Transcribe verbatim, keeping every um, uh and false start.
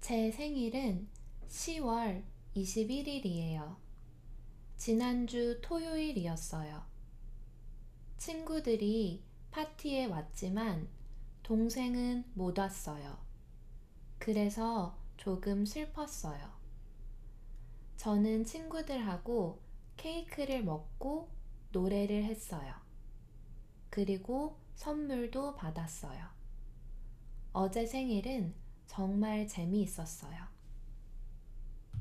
제 생일은 시월 이십일일이에요. 지난주 토요일이었어요. 친구들이 파티에 왔지만 동생은 못 왔어요. 그래서 조금 슬펐어요. 저는 친구들하고 케이크를 먹고 노래를 했어요. 그리고 선물도 받았어요. 어제 생일은 정말 재미있었어요.